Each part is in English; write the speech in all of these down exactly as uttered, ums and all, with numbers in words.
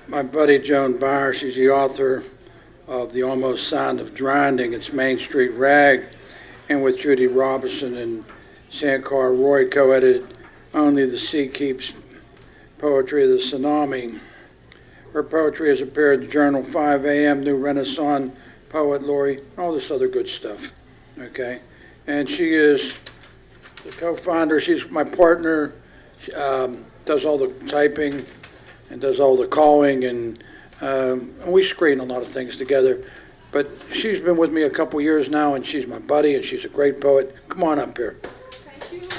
my buddy Joan Byer, she's the author of The Almost Sound of Drowning. It's Main Street Rag, and with Judy Robinson and Sankar Roy co-edited Only the Sea Keeps Poetry of the Tsunami. Her poetry has appeared in the journal five A M, New Renaissance, Poet Laurie, all this other good stuff, okay? And she is the co-founder, she's my partner, she, um, does all the typing and does all the calling, and, um, and we screen a lot of things together. But she's been with me a couple years now, and she's my buddy, and she's a great poet. Come on up here. Thank you.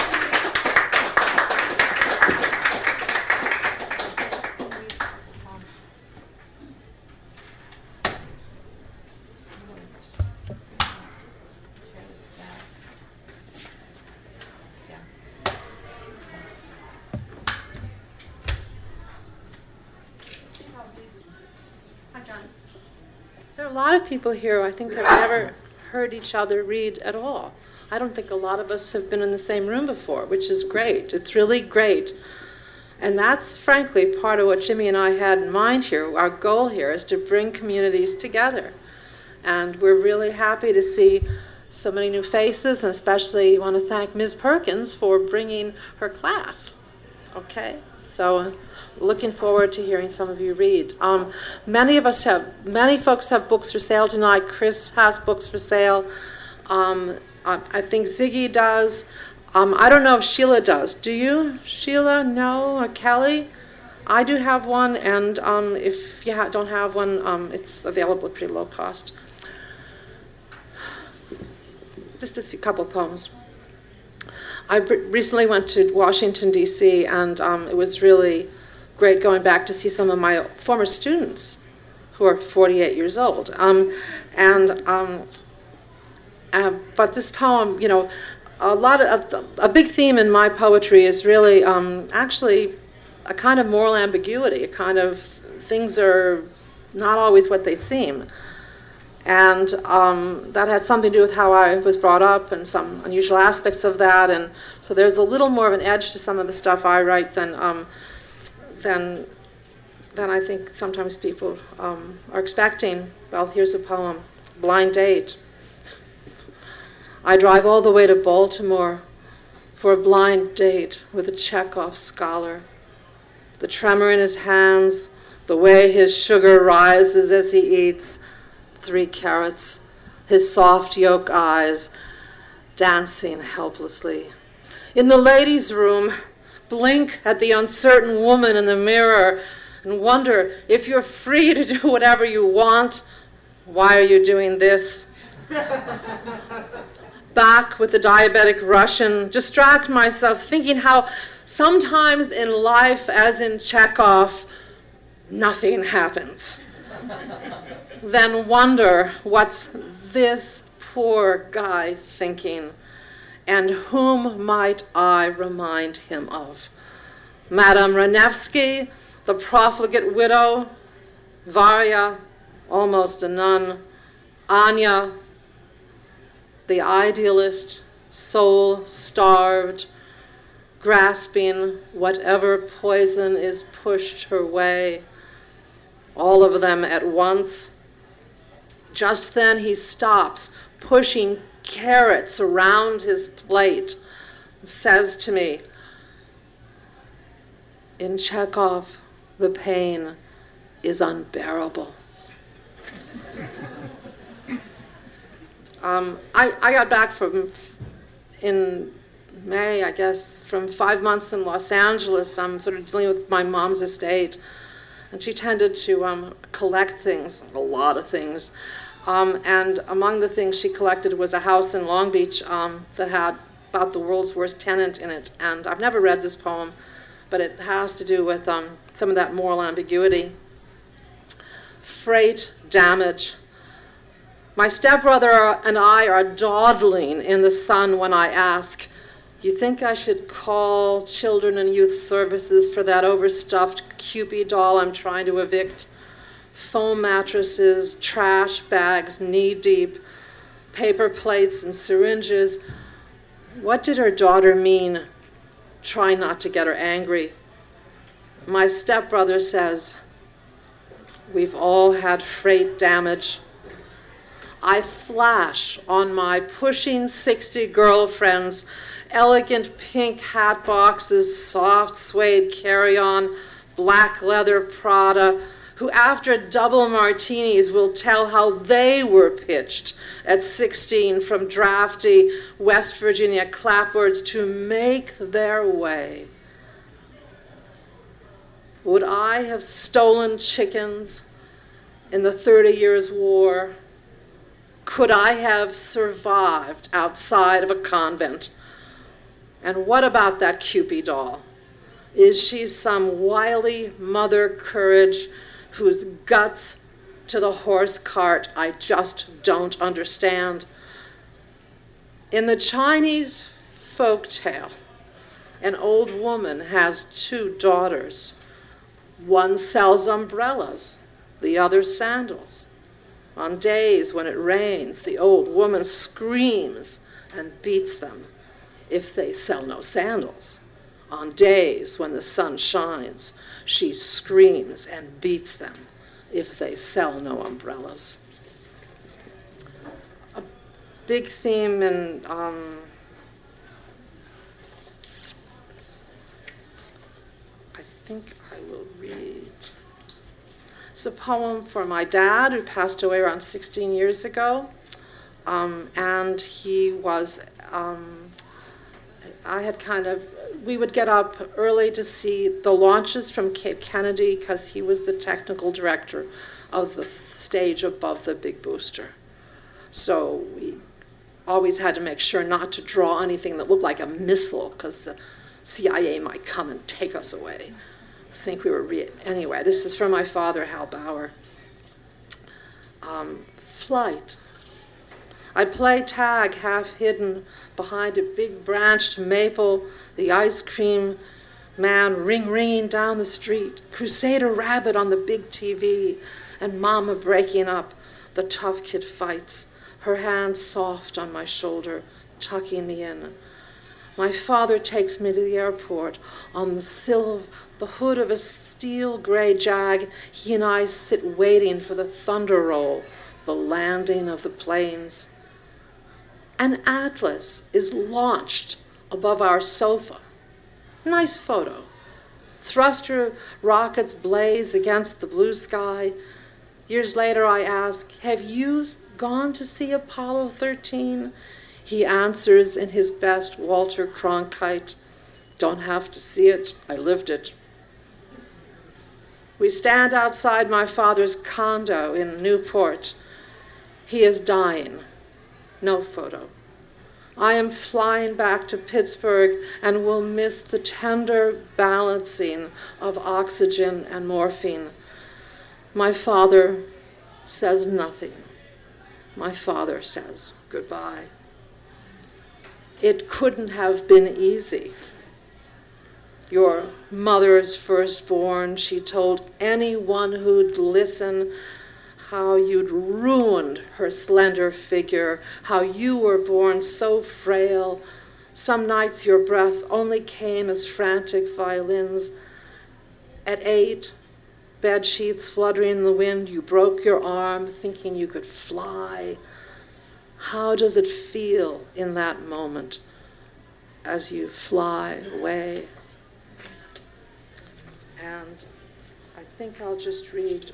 There are a lot of people here, I think, have never heard each other read at all. I don't think a lot of us have been in the same room before, which is great. It's really great. And that's, frankly, part of what Jimmy and I had in mind here. Our goal here is to bring communities together. And we're really happy to see so many new faces, and especially want to thank Miz Perkins for bringing her class. Okay? So looking forward to hearing some of you read. Um, many of us have, many folks have books for sale tonight. Chris has books for sale. Um, I, I think Ziggy does. Um, I don't know if Sheila does. Do you, Sheila? No? Or Kelly? I do have one, and um, if you ha- don't have one, um, it's available at pretty low cost. Just a few, couple poems. I recently went to Washington, D C, and um, it was really great going back to see some of my former students who are forty-eight years old. Um, and um, uh, but this poem, you know, a lot of a big theme in my poetry is really um, actually a kind of moral ambiguity. A kind of things are not always what they seem. And um, that had something to do with how I was brought up and some unusual aspects of that. And so there's a little more of an edge to some of the stuff I write than um, than, than I think sometimes people um, are expecting. Well, here's a poem, Blind Date. I drive all the way to Baltimore for a blind date with a Chekhov scholar. The tremor in his hands, the way his sugar rises as he eats, three carrots, his soft yolk eyes dancing helplessly. In the ladies' room, blink at the uncertain woman in the mirror and wonder if you're free to do whatever you want. Why are you doing this? Back with the diabetic Russian, distract myself thinking how sometimes in life, as in Chekhov, nothing happens. Then wonder what's this poor guy thinking, and whom might I remind him of? Madame Ranevsky, the profligate widow, Varya, almost a nun, Anya, the idealist, soul-starved, grasping whatever poison is pushed her way, all of them at once. Just then he stops, pushing carrots around his plate, and says to me, in Chekhov, the pain is unbearable. um, I, I got back from, in May, I guess, from five months in Los Angeles. I'm sort of dealing with my mom's estate. And she tended to um, collect things, a lot of things. Um, and among the things she collected was a house in Long Beach um, that had about the world's worst tenant in it. And I've never read this poem, but it has to do with um, some of that moral ambiguity. Freight damage. My stepbrother and I are dawdling in the sun when I ask, you think I should call Children and Youth Services for that overstuffed Cupid doll I'm trying to evict? Foam mattresses, trash bags knee-deep, paper plates and syringes. What did her daughter mean? Try not to get her angry. My stepbrother says, We've all had freight damage. I flash on my pushing sixty girlfriends, elegant pink hat boxes, soft suede carry-on, black leather Prada, who after double martinis will tell how they were pitched at sixteen from drafty West Virginia clapboards to make their way. Would I have stolen chickens in the Thirty Years' War? Could I have survived outside of a convent? And what about that Cupid doll? Is she some wily mother courage whose guts to the horse cart I just don't understand? In the Chinese folk tale, an old woman has two daughters. One sells umbrellas, the other sandals. On days when it rains, the old woman screams and beats them if they sell no sandals. On days when the sun shines, she screams and beats them if they sell no umbrellas. A big theme in um, I think I will read. It's a poem for my dad, who passed away around sixteen years ago. Um, and he was, um, I had kind of, we would get up early to see the launches from Cape Kennedy because he was the technical director of the stage above the big booster. So we always had to make sure not to draw anything that looked like a missile because the C I A might come and take us away. I think we were, re- anyway, this is from my father, Hal Bauer. Um, flight. I play tag half hidden behind a big branched maple, the ice cream man ring-ringing down the street, Crusader Rabbit on the big T V, and Mama breaking up the tough kid fights, her hand soft on my shoulder, tucking me in. My father takes me to the airport on the sill of the hood of a steel gray Jag. He and I sit waiting for the thunder roll, the landing of the planes. An Atlas is launched above our sofa. Nice photo. Thruster rockets blaze against the blue sky. Years later I ask, have you gone to see Apollo thirteen? He answers in his best Walter Cronkite, don't have to see it, I lived it. We stand outside my father's condo in Newport. He is dying. No photo. I am flying back to Pittsburgh and will miss the tender balancing of oxygen and morphine. My father says nothing. My father says goodbye. It couldn't have been easy. Your mother's firstborn, she told anyone who'd listen how you'd ruined her slender figure, how you were born so frail. Some nights your breath only came as frantic violins. At eight, bed sheets fluttering in the wind, you broke your arm thinking you could fly. How does it feel in that moment as you fly away? And I think I'll just read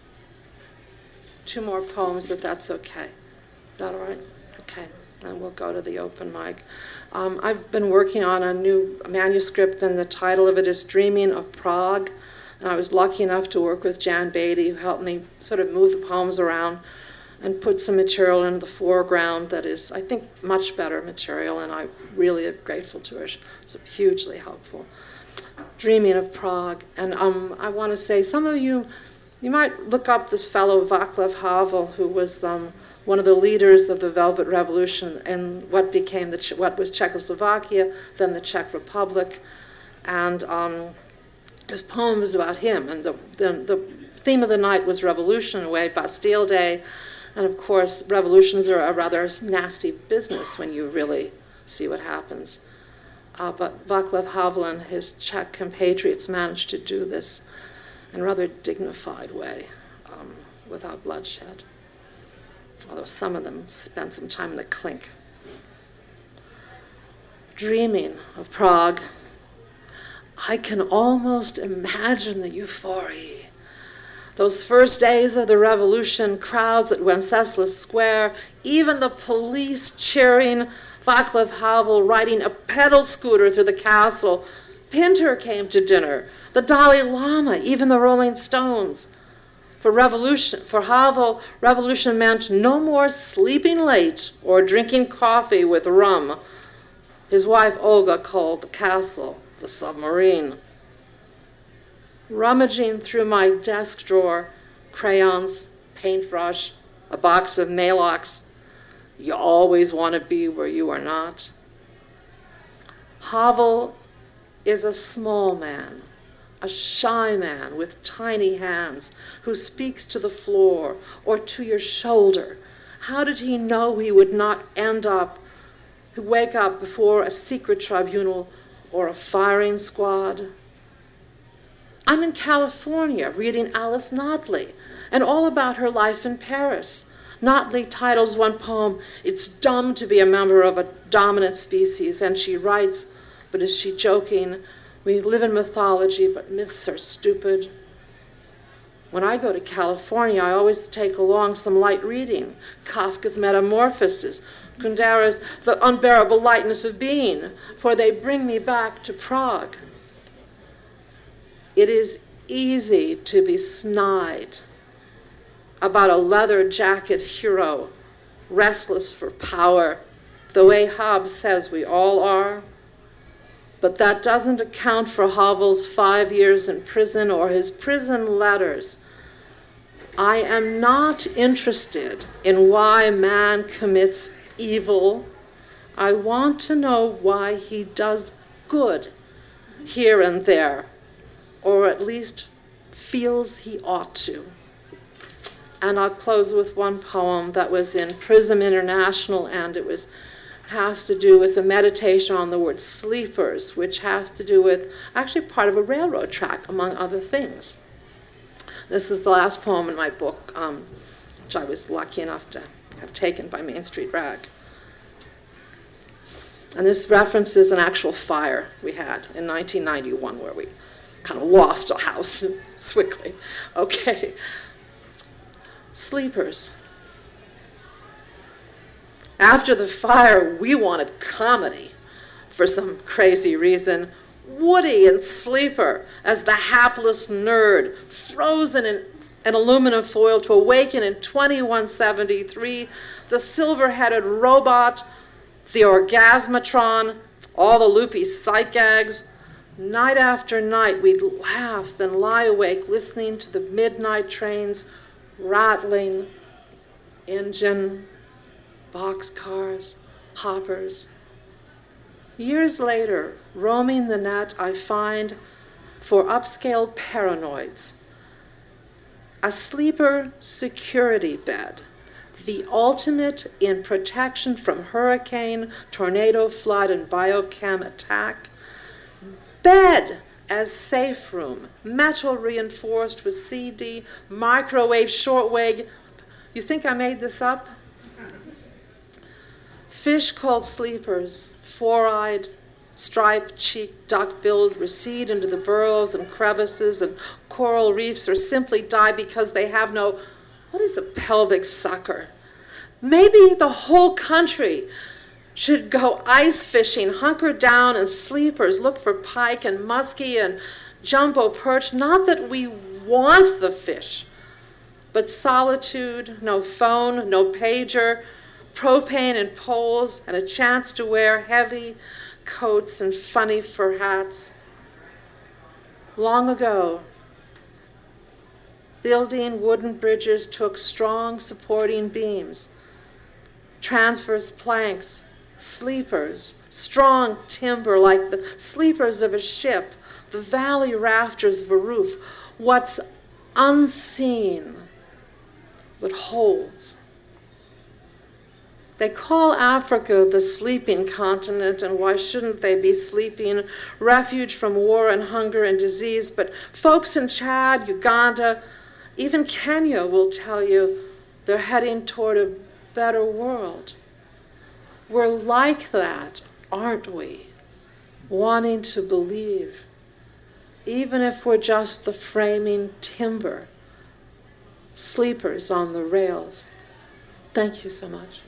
two more poems, if that's okay. Is that all right? Okay. And we'll go to the open mic. Um, I've been working on a new manuscript, and the title of it is Dreaming of Prague. And I was lucky enough to work with Jan Beatty, who helped me sort of move the poems around and put some material in the foreground that is, I think, much better material, and I really am grateful to her. It's hugely helpful. Dreaming of Prague. And um, I want to say, some of you, you might look up this fellow Václav Havel, who was um, one of the leaders of the Velvet Revolution and what became the what was Czechoslovakia, then the Czech Republic. And um, there's poems about him. And the, the, the theme of the night was revolution, in a way, Bastille Day. And of course, revolutions are a rather nasty business when you really see what happens. Uh, but Václav Havel and his Czech compatriots managed to do this in a rather dignified way. without bloodshed, although some of them spent some time in the clink. Dreaming of Prague, I can almost imagine the euphoria. Those first days of the revolution, crowds at Wenceslas Square, even the police cheering, Václav Havel riding a pedal scooter through the castle. Pinter came to dinner, the Dalai Lama, even the Rolling Stones. For revolution, for Havel, revolution meant no more sleeping late or drinking coffee with rum. His wife Olga called the castle the submarine. Rummaging through my desk drawer, crayons, paintbrush, a box of Maalox. You always want to be where you are not. Havel is a small man, a shy man with tiny hands who speaks to the floor or to your shoulder. How did he know he would not end up, wake up before a secret tribunal or a firing squad? I'm in California reading Alice Notley and all about her life in Paris. Notley titles one poem, "It's Dumb to be a Member of a Dominant Species," and she writes, but is she joking? We live in mythology, but myths are stupid. When I go to California, I always take along some light reading. Kafka's Metamorphoses, Kundera's The Unbearable Lightness of Being, for they bring me back to Prague. It is easy to be snide about a leather jacket hero, restless for power, the way Hobbes says we all are. But that doesn't account for Havel's five years in prison or his prison letters. I am not interested in why man commits evil. I want to know why he does good here and there, or at least feels he ought to. And I'll close with one poem that was in Prism International, and it was has to do with a meditation on the word sleepers, which has to do with actually part of a railroad track, among other things. This is the last poem in my book, um, which I was lucky enough to have taken by Main Street Rag. And this references an actual fire we had in nineteen ninety-one where we kind of lost a house in Swickley. Okay. Sleepers. After the fire, we wanted comedy for some crazy reason. Woody in Sleeper as the hapless nerd, frozen in an aluminum foil to awaken in twenty-one seventy-three, the silver-headed robot, the orgasmatron, all the loopy sight gags. Night after night, we'd laugh, then lie awake listening to the midnight trains rattling, engine, boxcars, hoppers. Years later, roaming the net, I find, for upscale paranoids, a sleeper security bed, the ultimate in protection from hurricane, tornado, flood, and biochem attack. Bed as safe room, metal reinforced with C D, microwave, shortwave. You think I made this up? Fish called sleepers, four-eyed, striped-cheeked, duck-billed, recede into the burrows and crevices and coral reefs, or simply die because they have no, what is a pelvic sucker? Maybe the whole country should go ice fishing, hunker down in sleepers, look for pike and muskie and jumbo perch. Not that we want the fish, but solitude, no phone, no pager, propane and poles, and a chance to wear heavy coats and funny fur hats. Long ago, building wooden bridges took strong supporting beams, transverse planks, sleepers, strong timber like the sleepers of a ship, the valley rafters of a roof, what's unseen but holds. They call Africa the sleeping continent, and why shouldn't they be sleeping? Refuge from war and hunger and disease. But folks in Chad, Uganda, Even Kenya will tell you they're heading toward a better world. We're like that, aren't we? Wanting to believe, even if we're just the framing timber, sleepers on the rails. Thank you so much.